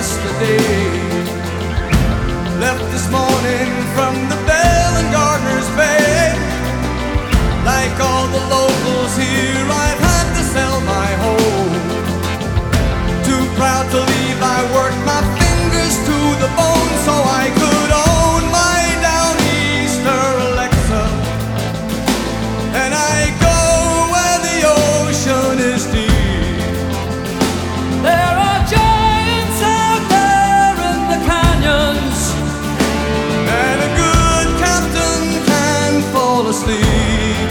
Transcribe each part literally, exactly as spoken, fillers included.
yesterday. Left this morning from the Bell and Gardner's Bay. Like all the locals here, I've had to sell my home. Too proud to leave, I worked my fingers to the bone so I could own my Downeaster Alexa. And I go where the ocean is deep. There are giants out there in the canyons, and a good captain can fall asleep.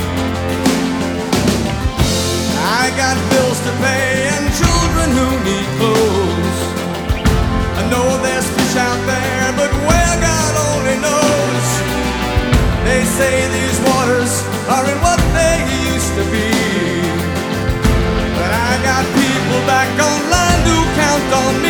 I got bills to pay and children who need clothes. I know there's fish out there, but where God only knows. They say these waters aren't what they used to be, but I got people back on land who count on me.